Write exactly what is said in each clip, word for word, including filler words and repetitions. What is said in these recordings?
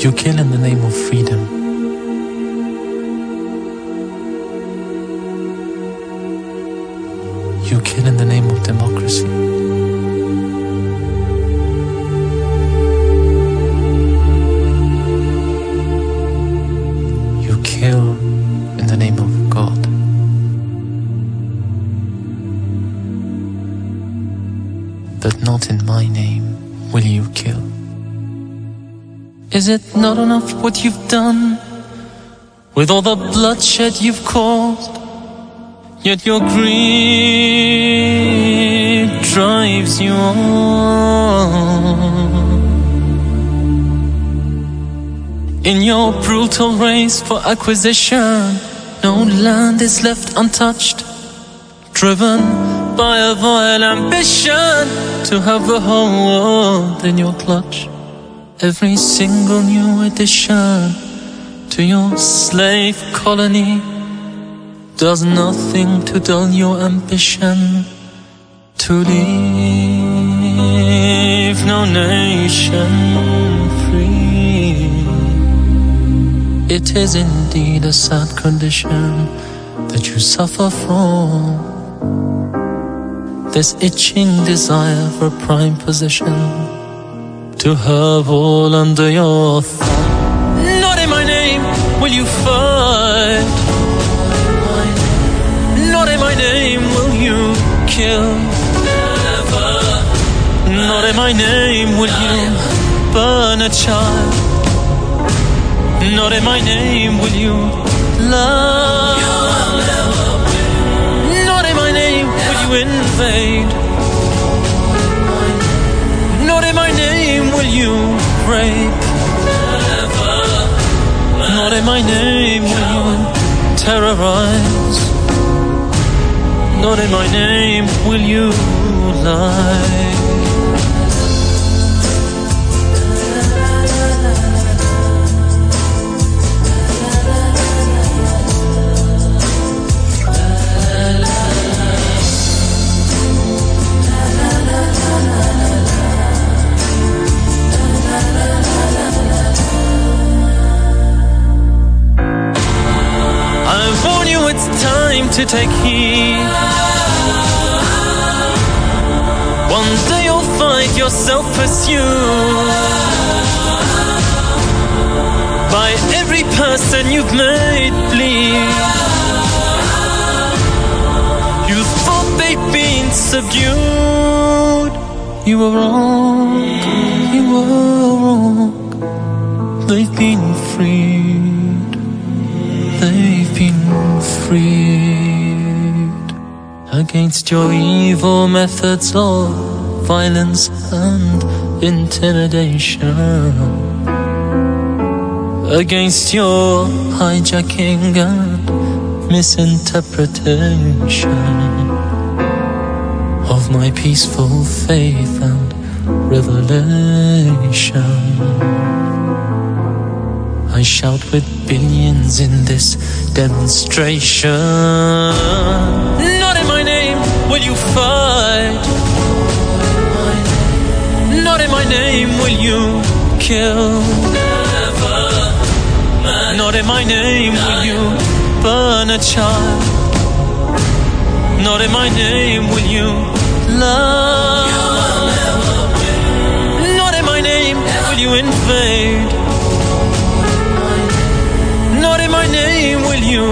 You kill in the name of freedom. You kill in the name of democracy. You kill in the name of God. But not in my name will you kill. Is it not enough what you've done, with all the bloodshed you've caused? Yet your greed drives you on. In your brutal race for acquisition, no land is left untouched, driven by a vile ambition to have the whole world in your clutch. Every single new addition to your slave colony does nothing to dull your ambition to leave no nation free. It is indeed a sad condition that you suffer from, this itching desire for a prime position, to have all under your thumb. Not in my name will you fight. Not in my name will you kill. Not in my name will you burn a child. Not in my name will you lie. Not in my name will you invade. Not in my name will you rape. Not in my name will you terrorize. Not in my name will you lie. It's time to take heed. One day you'll find yourself pursued by every person you've made bleed. You thought they'd been subdued. You were wrong, you were wrong. They've been freed. They've been freed against your evil methods of violence and intimidation, against your hijacking and misinterpretation of my peaceful faith and revelation. I shout with billions in this demonstration. Not in my name will you fight. Not in my name will you kill. Not in my name will you burn a child. Not in my name will you lie. Not in my name will you invade. Not in my name will you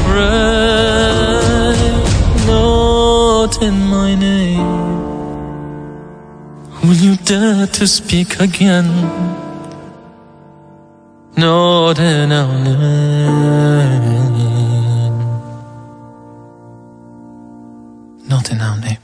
rape. Not in my name will you dare to speak again. Not in our name. Not in our name.